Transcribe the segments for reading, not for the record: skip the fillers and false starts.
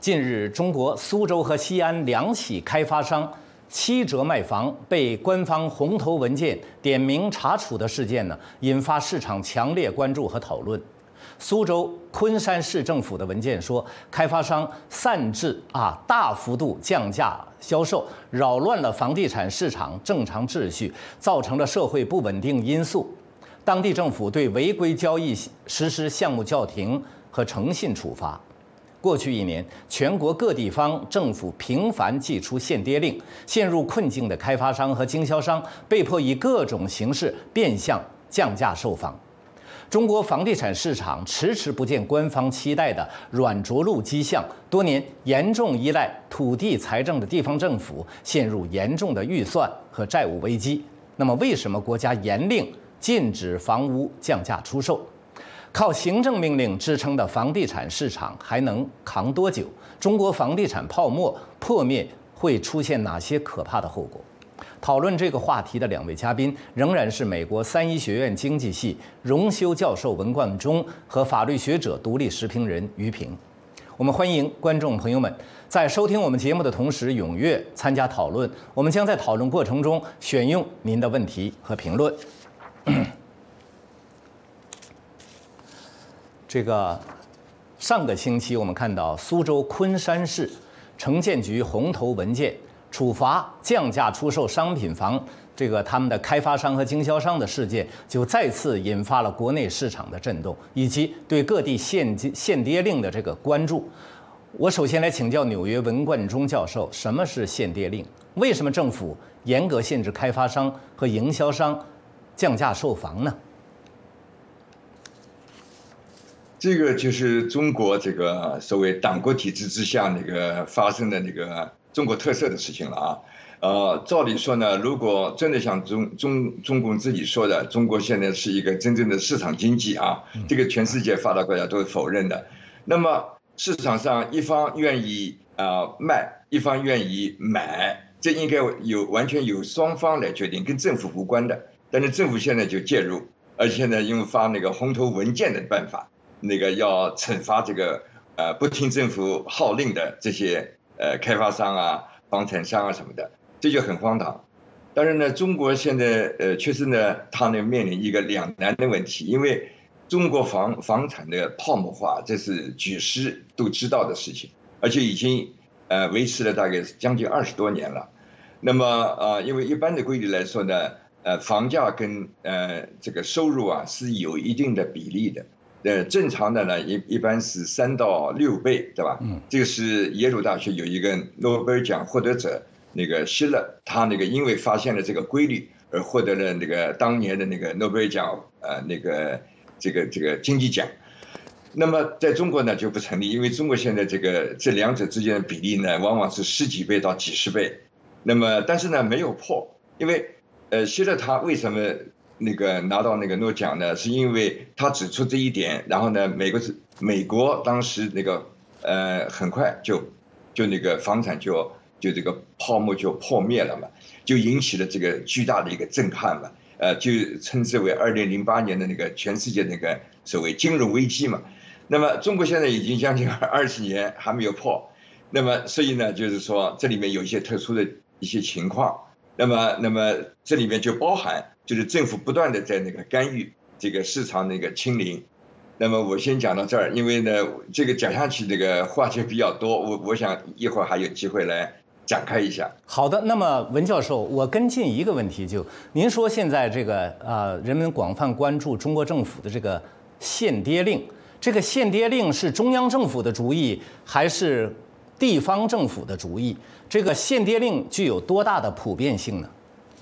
近日，中国苏州和西安两起开发商7折卖房被官方红头文件点名查处的事件呢，引发市场强烈关注和讨论。苏州昆山市政府的文件说，开发商擅自大幅度降价销售，扰乱了房地产市场正常秩序，造成了社会不稳定因素。当地政府对违规交易实施项目叫停和诚信处罚。过去1年，全国各地方政府频繁祭出限跌令，陷入困境的开发商和经销商被迫以各种形式变相降价售房。中国房地产市场迟迟不见官方期待的软着陆迹象，多年严重依赖土地财政的地方政府陷入严重的预算和债务危机。那么，为什么国家严令禁止房屋降价出售？靠行政命令支撑的房地产市场还能扛多久？中国房地产泡沫破灭会出现哪些可怕的后果？讨论这个话题的2位嘉宾仍然是美国3一学院经济系荣休教授文冠中和法律学者、独立时评人于平。我们欢迎观众朋友们在收听我们节目的同时踊跃参加讨论。我们将在讨论过程中选用您的问题和评论。上个星期我们看到苏州昆山市城建局红头文件处罚降价出售商品房他们的开发商和经销商的事件，就再次引发了国内市场的震动，以及对各地限跌令的关注。我首先来请教纽约文冠中教授，什么是限跌令？为什么政府严格限制开发商和营销商降价售房呢？ 这个就是中国所谓党国体制之下发生的中国特色的事情了啊。照理说呢，如果真的像中共自己说的，中国现在是一个真正的市场经济啊，这个全世界发达国家都是否认的。那么市场上一方愿意卖，一方愿意买，这应该完全由双方来决定，跟政府无关的。但是政府现在就介入，而且呢，用发红头文件的办法。要惩罚不听政府号令的这些开发商啊、房产商啊什么的，这就很荒唐。当然呢，中国现在确实呢，它面临一个两难的问题，因为中国房产的泡沫化，这是举世都知道的事情，而且已经维持了大概将近20多年了。那么因为一般的规律来说呢，房价跟收入啊是有一定的比例的。正常的呢，一般是3到6倍，对吧？这个是耶鲁大学有一个诺贝尔奖获得者希勒，他因为发现了这个规律而获得了当年的诺贝尔奖经济奖。那么在中国呢就不成立，因为中国现在这两者之间的比例呢，往往是10几倍到几十倍。那么但是呢没有破，因为希勒他为什么？拿到诺奖呢，是因为他指出这一点，然后呢，美国当时很快就房产就泡沫就破灭了嘛，就引起了巨大的一个震撼嘛，就称之为2008年的全世界所谓金融危机嘛。那么中国现在已经将近20年还没有破，那么所以呢，就是说这里面有一些特殊的一些情况。那么这里面就包含就是政府不断的在干预市场清零。那么我先讲到这儿，因为呢讲下去话题比较多，我想一会儿还有机会来展开一下。 好的，那么文教授，我跟进一个问题，您说现在人们广泛关注中国政府的限跌令，限跌令是中央政府的主意还是地方政府的主意？限跌令具有多大的普遍性呢？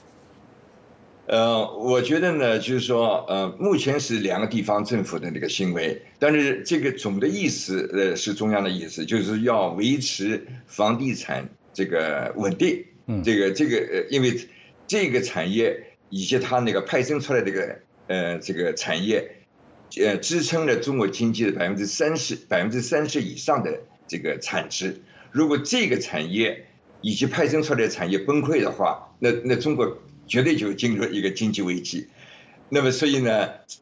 我觉得呢，就是说，目前是2个地方政府的行为，但是总的意思是中央的意思，就是要维持房地产稳定。因为这个产业以及它派生出来产业，支撑了中国经济的30%以上的产值。如果这个产业以及派生出来的产业崩溃的话，那中国绝对就进入一个经济危机。那么所以呢，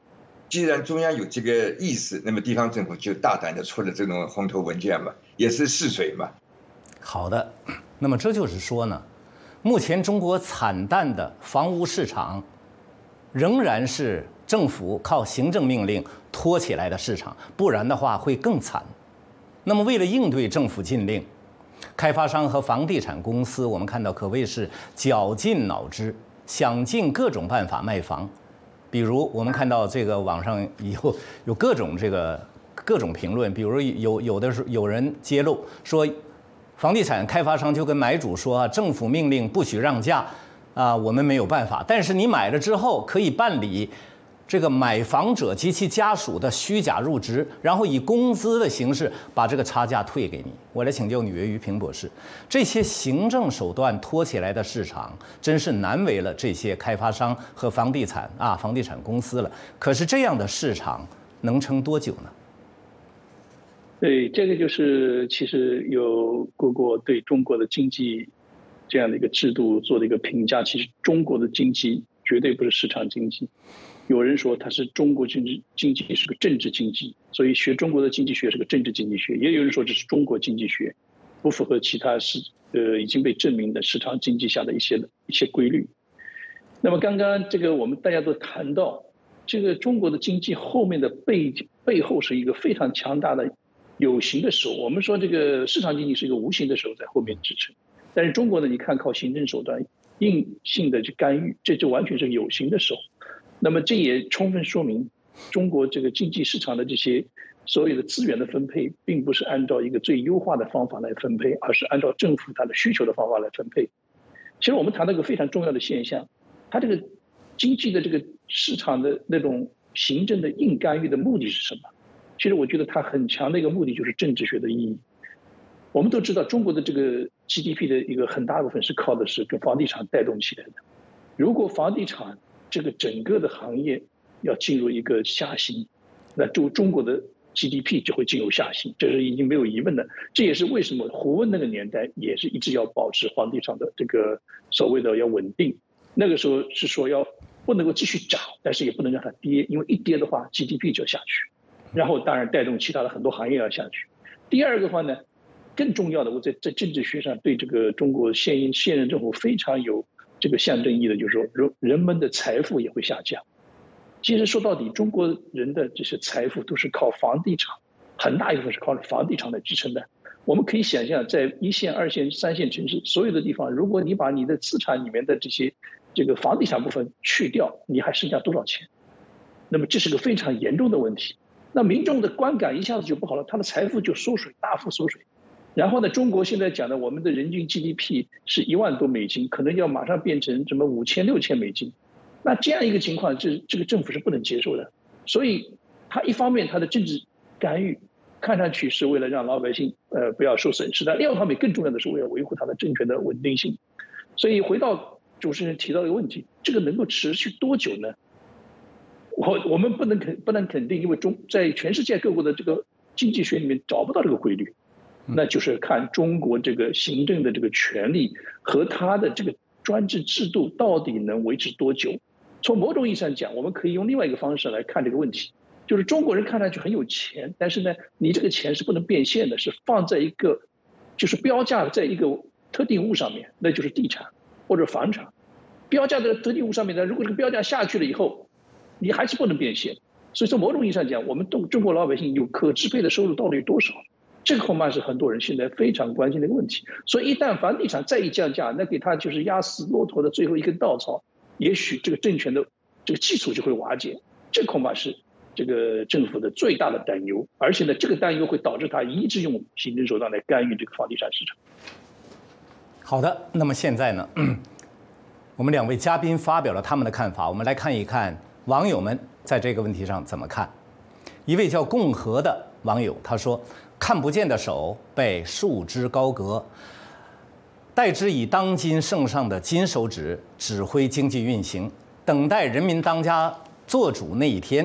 既然中央有这个意识，那么地方政府就大胆的出了这种红头文件嘛，也是试水嘛。 好的，那么这就是说呢，目前中国惨淡的房屋市场，仍然是政府靠行政命令拖起来的市场，不然的话会更惨。那么为了应对政府禁令，开发商和房地产公司，我们看到可谓是绞尽脑汁，想尽各种办法卖房。比如我们看到这个网上有各种评论，比如有人揭露说，房地产开发商就跟买主说啊，政府命令不许让价啊，我们没有办法，但是你买了之后可以办理这个买房者及其家属的虚假入职，然后以工资的形式把这个差价退给你。我来请教纽约于平博士，这些行政手段拖起来的市场，真是难为了这些开发商和房地产公司了。可是这样的市场能撑多久呢？ 对，这个就是其实有各国对中国的经济这样的一个制度做的一个评价。其实中国的经济绝对不是市场经济。有人说它是中国经济是个政治经济，所以学中国的经济学是个政治经济学。也有人说这是中国经济学，不符合其他已经被证明的市场经济下的一些规律。那么刚刚这个我们大家都谈到，这个中国的经济后面的背后是一个非常强大的有形的手。我们说这个市场经济是一个无形的手在后面支撑，但是中国呢，你看靠行政手段硬性的去干预，这就完全是有形的手。那么这也充分说明，中国这个经济市场的这些所有的资源的分配，并不是按照一个最优化的方法来分配，而是按照政府它的需求的方法来分配。其实我们谈到一个非常重要的现象，它这个经济的这个市场的那种行政的硬干预的目的是什么？其实我觉得它很强的一个目的就是政治学的意义。我们都知道，中国的这个 GDP 的一个很大部分是靠的是跟房地产带动起来的。如果房地产这个整个的行业要进入一个下行，那中国的 GDP 就会进入下行，这是已经没有疑问的。这也是为什么胡温那个年代也是一直要保持房地产的这个所谓的要稳定。那个时候是说不能够继续涨，但是也不能让它跌，因为一跌的话 GDP 就下去，然后当然带动其他的很多行业要下去。第二个的话呢，更重要的，我在政治学上对这个中国现任政府非常有这个象征意义的，就是说人们的财富也会下降。其实说到底，中国人的这些财富都是靠房地产，很大一部分是靠房地产来支撑的。我们可以想象，在1线、2线、3线城市所有的地方，如果你把你的资产里面的这个房地产部分去掉，你还剩下多少钱？那么这是个非常严重的问题。那民众的观感一下子就不好了，他的财富就缩水，大幅缩水。然后呢，中国现在讲的我们的人均 GDP 是1万多美金，可能要马上变成什么5000、6000美金。那这样一个情况，这个政府是不能接受的。所以他一方面他的政治干预看上去是为了让老百姓不要受损失的，另外一方面更重要的是为了维护他的政权的稳定性。所以回到主持人提到的一个问题，这个能够持续多久呢？我们不能肯定，因为在全世界各国的这个经济学里面找不到这个规律。那就是看中国这个行政的这个权力和他的这个专制制度到底能维持多久。从某种意义上讲，我们可以用另外一个方式来看这个问题，就是中国人看上去很有钱，但是呢，你这个钱是不能变现的，是放在一个就是标价在一个特定物上面，那就是地产或者房产。标价在特定物上面呢，如果这个标价下去了以后，你还是不能变现。所以从某种意义上讲，我们中国老百姓有可支配的收入到底有多少？这个恐怕是很多人现在非常关心的一个问题。所以一旦房地产再一降价，那给他就是压死骆驼的最后一根稻草，也许这个政权的这个基础就会瓦解。这恐怕是这个政府的最大的担忧，而且呢，这个担忧会导致他一直用行政手段来干预这个房地产市场。 好的，那么现在呢，我们2位嘉宾发表了他们的看法，我们来看一看网友们在这个问题上怎么看。一位叫共和的网友他说，看不见的手被束之高阁，代之以当今圣上的金手指指挥经济运行，等待人民当家做主那一天。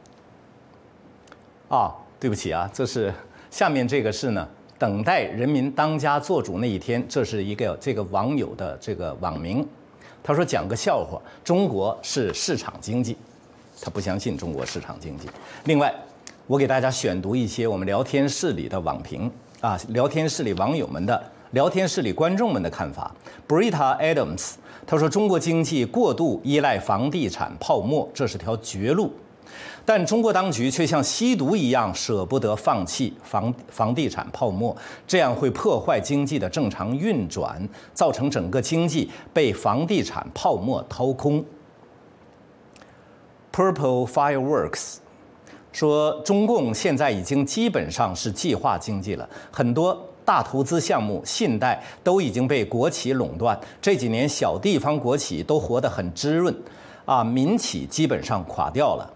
对不起啊，这是下面这个是呢，等待人民当家做主那一天，这是一个这个网友的这个网名。他说讲个笑话，中国是市场经济。 他不相信中国市场经济。另外，我给大家选读一些我们聊天室里的网评啊，聊天室里网友们的、聊天室里观众们的看法。Brita Adams 他说，中国经济过度依赖房地产泡沫，这是条绝路。但中国当局却像吸毒一样舍不得放弃房地产泡沫，这样会破坏经济的正常运转，造成整个经济被房地产泡沫掏空。Purple Fireworks 说，中共现在已经基本上是计划经济了，很多大投资项目、信贷都已经被国企垄断，这几年小地方国企都活得很滋润，啊，民企基本上垮掉了。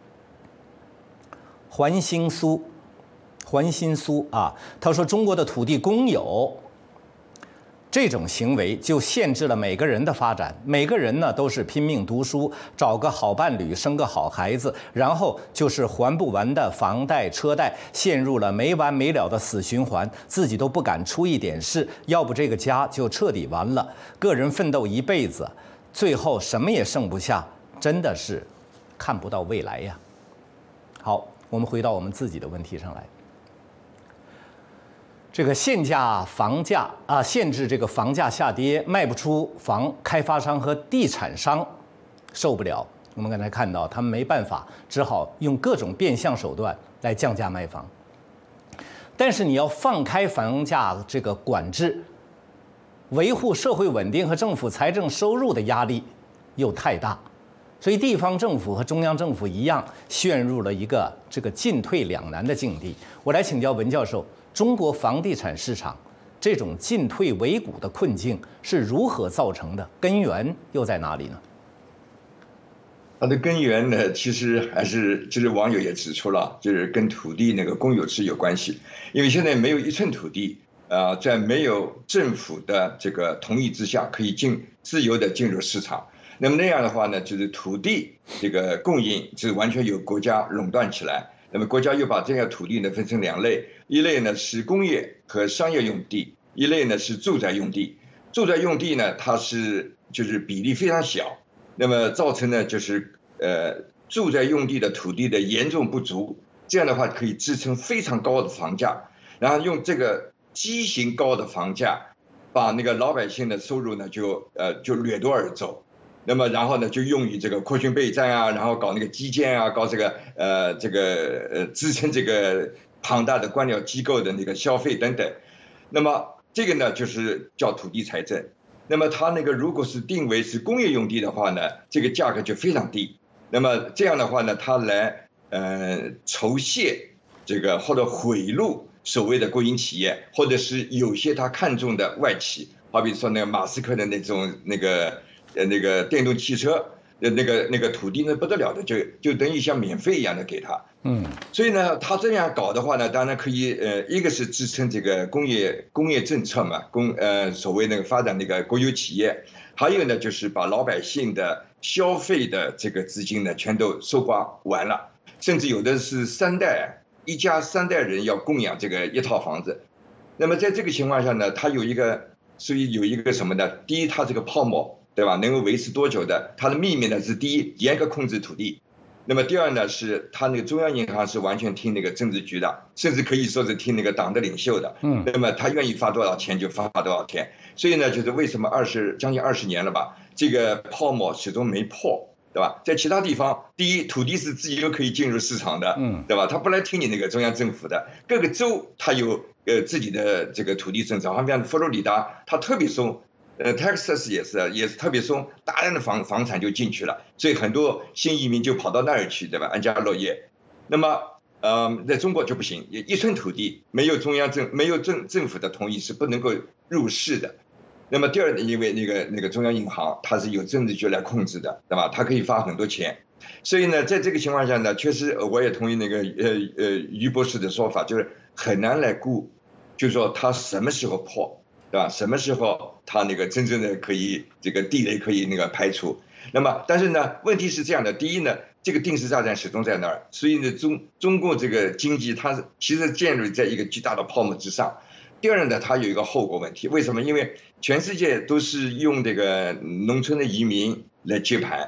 环新苏啊，他说中国的土地公有这种行为就限制了每个人的发展，每个人呢都是拼命读书，找个好伴侣，生个好孩子，然后就是还不完的房贷、车贷，陷入了没完没了的死循环，自己都不敢出一点事，要不这个家就彻底完了。个人奋斗一辈子，最后什么也剩不下，真的是看不到未来呀。好。我们回到我们自己的问题上来，这个限价房价啊，限制这个房价下跌，卖不出房，开发商和地产商受不了。我们刚才看到，他们没办法，只好用各种变相手段来降价卖房。但是你要放开房价这个管制，维护社会稳定和政府财政收入的压力又太大。所以地方政府和中央政府一样，陷入了一个这个进退两难的境地。我来请教文教授，中国房地产市场这种进退维谷的困境是如何造成的？根源又在哪里呢？ 它的根源呢，其实还是就是网友也指出了，就是跟土地那个公有制有关系。因为现在没有一寸土地，在没有政府的这个同意之下，可以自由的进入市场。那么那样的话呢，就是土地这个供应是完全由国家垄断起来。那么国家又把这样土地呢分成两类，一类呢是工业和商业用地，一类呢是住宅用地。住宅用地呢，它就是比例非常小，那么造成呢就是住宅用地的土地的严重不足，这样的话可以支撑非常高的房价，然后用这个畸形高的房价，把那个老百姓的收入呢就掠夺而走。那么然后呢，就用于这个扩军备战啊，然后搞那个基建啊，搞这个支撑这个庞大的官僚机构的那个消费等等。那么这个呢，就是叫土地财政。那么它那个如果是定为是工业用地的话呢，这个价格就非常低。那么这样的话呢，它来酬谢这个或者贿赂所谓的国营企业，或者是有些他看中的外企，好比说那个马斯克的那种那个电动汽车那个土地呢不得了的，就等于像免费一样的给他。所以呢，他这样搞的话呢，当然可以一个是支撑这个工业政策嘛，所谓那个发展那个国有企业，还有呢就是把老百姓的消费的这个资金呢全都收刮完了，甚至有的是一家三代人要供养这个一套房子。那么在这个情况下呢，它有一个什么呢？第一，它这个泡沫，对吧？能够维持多久的？它的秘密呢是第一，严格控制土地。那么第二呢，是它那个中央银行是完全听那个政治局的，甚至可以说是听那个党的领袖的。那么他愿意发多少钱就发多少钱。所以呢，就是为什么将近20年了吧，这个泡沫始终没破，对吧？在其他地方，第一，土地是自由可以进入市场的，对吧？他不来听你那个中央政府的。各个州他有自己的这个土地政策，好像佛罗里达他特别松。Texas 也是特别松，大量的房产就进去了，所以很多新移民就跑到那儿去，对吧？安家乐业。那么，在中国就不行，一寸土地没有政府的同意是不能够入市的。那么第二，因为那个中央银行它是有政治局来控制的，对吧？它可以发很多钱，所以呢，在这个情况下呢，确实我也同意那个于博士的说法，就是很难来估，就是说它什么时候破。对吧？什么时候它那个真正的可以这个地雷可以那个排除？那么，但是呢，问题是这样的：第一呢，这个定时炸弹始终在那儿，所以呢，中共这个经济它其实建立在一个巨大的泡沫之上。第二呢，它有一个后果问题，为什么？因为全世界都是用这个农村的移民来接盘，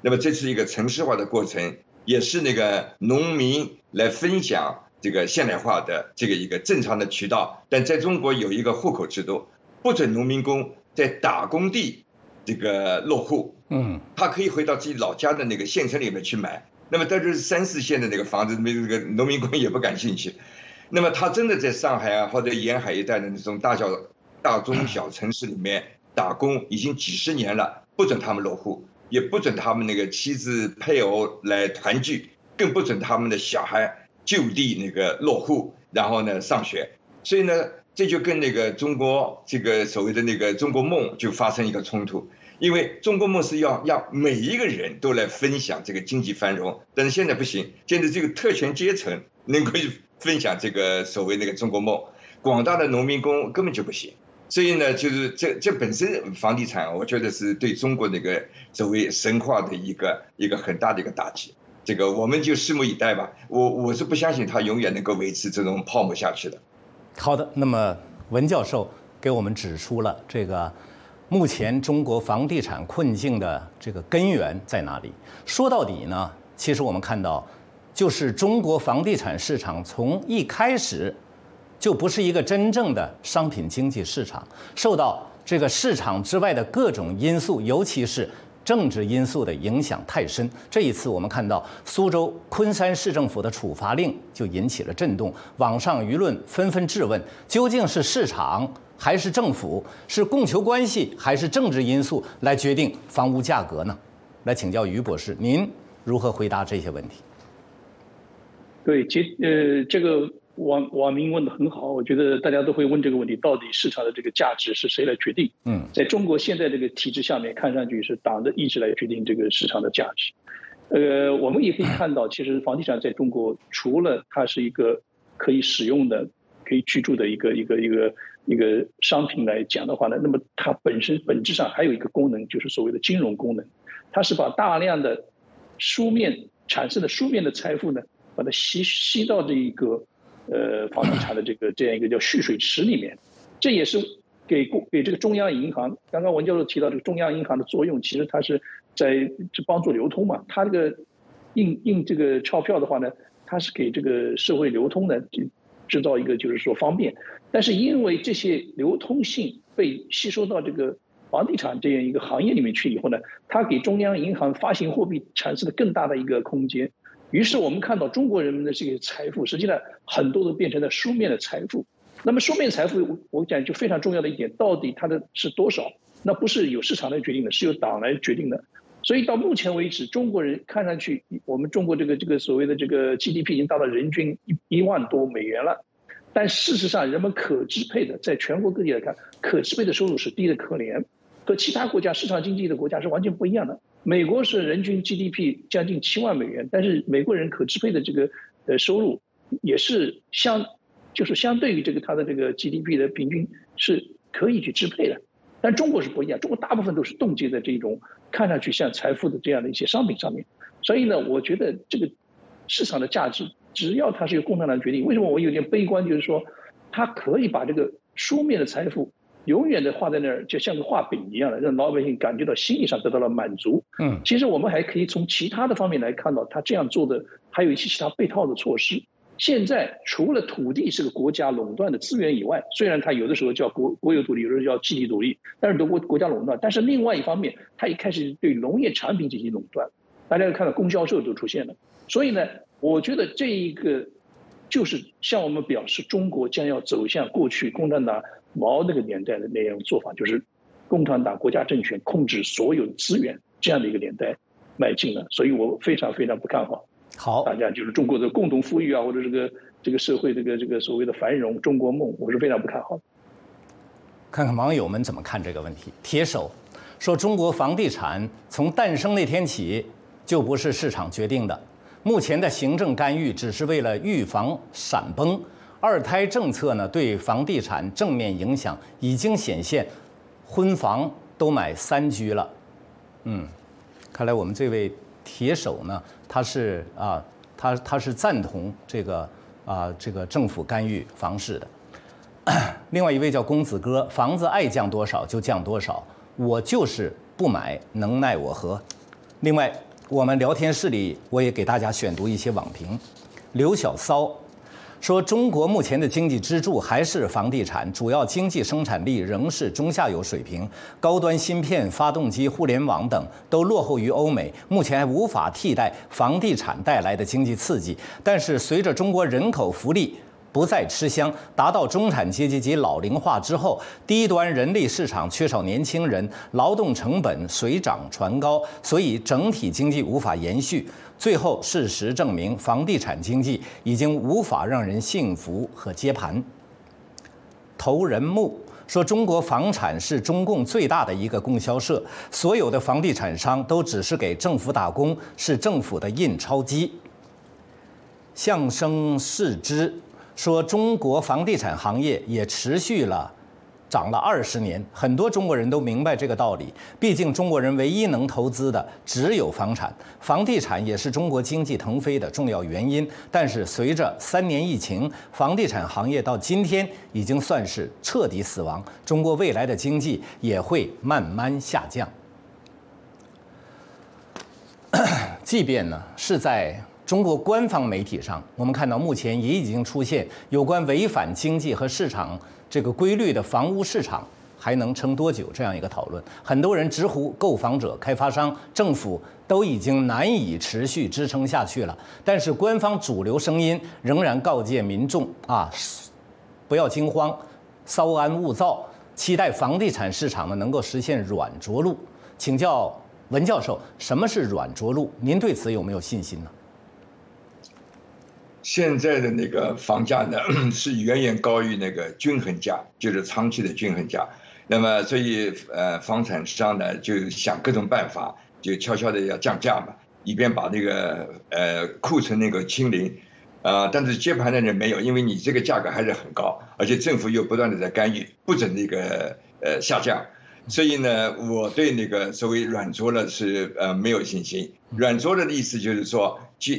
那么这是一个城市化的过程，也是那个农民来分享这个现代化的这个一个正常的渠道。但在中国有一个户口制度，不准农民工在打工地这个落户，他可以回到自己老家的那个县城里面去买。那么这就是3、4线的那个房子，这个农民工也不感兴趣。那么他真的在上海啊或者沿海一带的那种大中小城市里面打工，已经几10年了，不准他们落户，也不准他们那个妻子配偶来团聚，更不准他们的小孩就地那个落户，然后呢上学。所以呢，这就跟那个中国这个所谓的那个中国梦就发生一个冲突。因为中国梦是要让每一个人都来分享这个经济繁荣，但是现在不行，现在这个特权阶层能够分享这个所谓那个中国梦，广大的农民工根本就不行。所以呢，就是这本身房地产，我觉得是对中国那个所谓神话的一个很大的一个打击。这个我们就拭目以待吧。我是不相信它永远能够维持这种泡沫下去的。 好的，那么文教授给我们指出了这个目前中国房地产困境的这个根源在哪里？说到底呢，其实我们看到，就是中国房地产市场从一开始就不是一个真正的商品经济市场，受到这个市场之外的各种因素，尤其是政治因素的影响太深。这一次我们看到苏州昆山市政府的处罚令就引起了震动，网上舆论纷纷质问，究竟是市场还是政府，是供求关系还是政治因素来决定房屋价格呢？来请教于博士，您如何回答这些问题？ 对，这个网民问得很好，我觉得大家都会问这个问题：到底市场的这个价值是谁来决定？在中国现在这个体制下面，看上去是党的意志来决定这个市场的价值。我们也可以看到，其实房地产在中国除了它是一个可以使用的、可以居住的一个商品来讲的话呢，那么它本质上还有一个功能，就是所谓的金融功能，它是把大量的产生的书面的财富呢，把它吸到这一个房地产的这样一个叫蓄水池里面。这也是给这个中央银行，刚刚文教授提到这个中央银行的作用，其实它是在帮助流通嘛。它这个印这个钞票的话呢，它是给这个社会流通的制造一个就是说方便。但是因为这些流通性被吸收到这个房地产这样一个行业里面去以后呢，它给中央银行发行货币产生了更大的一个空间。于是我们看到中国人民的这个财富，实际上很多都变成了书面的财富。那么书面财富，我讲就非常重要的一点，到底它的是多少？那不是由市场来决定的，是由党来决定的。所以到目前为止，中国人看上去，我们中国这个所谓的这个 GDP 已经达到人均1万多美元了，但事实上人们可支配的，在全国各地来看，可支配的收入是低得可怜，和其他国家市场经济的国家是完全不一样的。美国是人均 GDP 将近7万美元，但是美国人可支配的这个收入也是相对于这个它的这个 GDP 的平均是可以去支配的。但中国是不一样，中国大部分都是冻结在这种看上去像财富的这样的一些商品上面。所以呢，我觉得这个市场的价值，只要它是由共产党决定。为什么我有点悲观？就是说，它可以把这个书面的财富永远的画在那儿，就像个画饼一样的，让老百姓感觉到心理上得到了满足。其实我们还可以从其他的方面来看到，他这样做的还有一些其他配套的措施。现在除了土地是个国家垄断的资源以外，虽然它有的时候叫国有土地，有的时候叫集体土地，但是国家垄断。但是另外一方面，它也开始对农业产品进行垄断，大家看到供销社都出现了。所以呢，我觉得这一个就是向我们表示，中国将要走向过去共产党毛那个年代的那样做法，就是共产党国家政权控制所有资源这样的一个年代迈进了。所以我非常非常不看好。 好， 大家就是中国的共同富裕啊，或者这个社会这个所谓的繁荣中国梦，我是非常不看好的。 看看网友们怎么看这个问题。铁手说，中国房地产从诞生那天起就不是市场决定的，目前的行政干预只是为了预防闪崩。二胎政策呢，对房地产正面影响已经显现，婚房都买3居了。看来我们这位铁手呢，他是赞同这个政府干预房市的。另外一位叫公子哥，房子爱降多少就降多少，我就是不买，能奈我何。另外我们聊天室里我也给大家选读一些网评。刘小骚说，中国目前的经济支柱还是房地产，主要经济生产力仍是中下游水平，高端芯片、发动机、互联网等都落后于欧美，目前还无法替代房地产带来的经济刺激。但是随着中国人口福利不再吃香，达到中产阶级及老龄化之后，低端人力市场缺少年轻人，劳动成本水涨船高，所以整体经济无法延续。最后，事实证明，房地产经济已经无法让人信服和接盘。投人木说，中国房产是中共最大的一个供销社，所有的房地产商都只是给政府打工，是政府的印钞机。相声视之说，中国房地产行业也持续涨了20年，很多中国人都明白这个道理。毕竟中国人唯一能投资的只有房产，房地产也是中国经济腾飞的重要原因。但是随着3年疫情，房地产行业到今天已经算是彻底死亡，中国未来的经济也会慢慢下降。即便是在中国官方媒体上，我们看到目前也已经出现有关违反经济和市场这个规律的房屋市场还能撑多久这样一个讨论。很多人直呼购房者、开发商、政府都已经难以持续支撑下去了。但是官方主流声音仍然告诫民众不要惊慌，稍安勿躁，期待房地产市场能够实现软着陆。请教文教授，什么是软着陆？您对此有没有信心呢？ 现在的那个房价呢，是远远高于那个均衡价，就是长期的均衡价。那么，所以房产商呢就想各种办法，就悄悄的要降价嘛，以便把那个库存那个清零。但是接盘的人没有，因为你这个价格还是很高，而且政府又不断的在干预，不准那个下降。所以呢，我对那个所谓软着陆是没有信心。软着陆的意思就是说，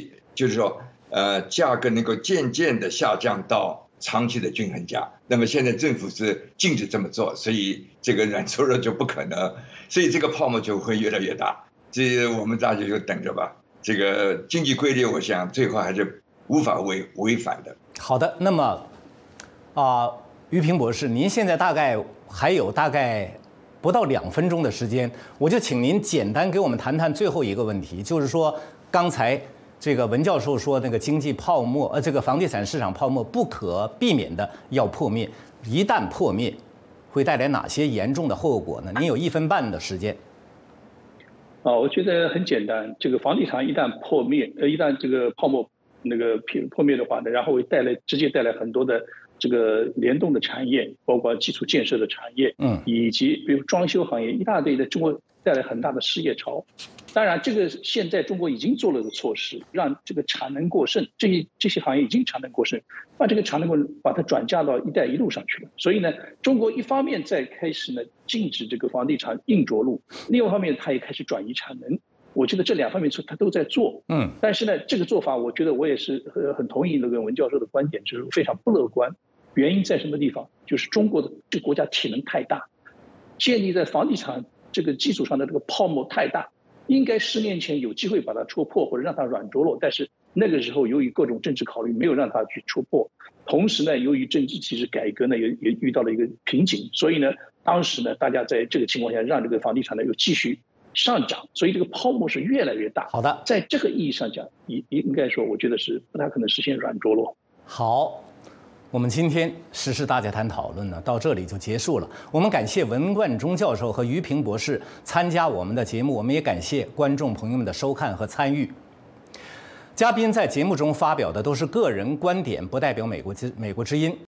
价格能够渐渐的下降到长期的均衡价。那么现在政府是禁止这么做，所以这个软着陆就不可能，所以这个泡沫就会越来越大。这我们大家就等着吧。这个经济规律，我想最后还是无法违反的。 好的，那么于平博士，您现在还有大概不到2分钟的时间，我就请您简单给我们谈谈最后一个问题，就是说刚才这个文教授说那个经济泡沫，这个房地产市场泡沫不可避免的要破灭，一旦破灭，会带来哪些严重的后果呢？您有1分半的时间。 我觉得很简单，这个房地产一旦破灭，一旦这个泡沫破灭的话呢，然后会直接带来很多的这个联动的产业，包括基础建设的产业，以及比如装修行业，一大堆的，中国带来很大的失业潮。当然，这个现在中国已经做了个措施，让这个产能过剩，这些行业已经产能过剩，把这个产能把它转嫁到“一带一路”上去了。所以呢，中国一方面在开始禁止这个房地产硬着陆，另外一方面它也开始转移产能。我觉得这2方面它都在做，但是呢，这个做法我觉得我也是很同意那个文教授的观点，就是非常不乐观。原因在什么地方？就是中国的这个国家体能太大，建立在房地产这个基础上的这个泡沫太大。应该10年前有机会把它戳破，或者让它软着陆，但是那个时候由于各种政治考虑，没有让它去戳破。同时呢，由于政治体制改革呢，也遇到了一个瓶颈，所以呢，当时呢，大家在这个情况下让这个房地产呢又继续上涨，所以这个泡沫是越来越大。 好的， 在这个意义上讲，应该说，我觉得是不太可能实现软着陆。 好。我们今天时事大家谈讨论呢，到这里就结束了。我们感谢文冠中教授和于平博士参加我们的节目，我们也感谢观众朋友们的收看和参与。嘉宾在节目中发表的都是个人观点，不代表美国之音。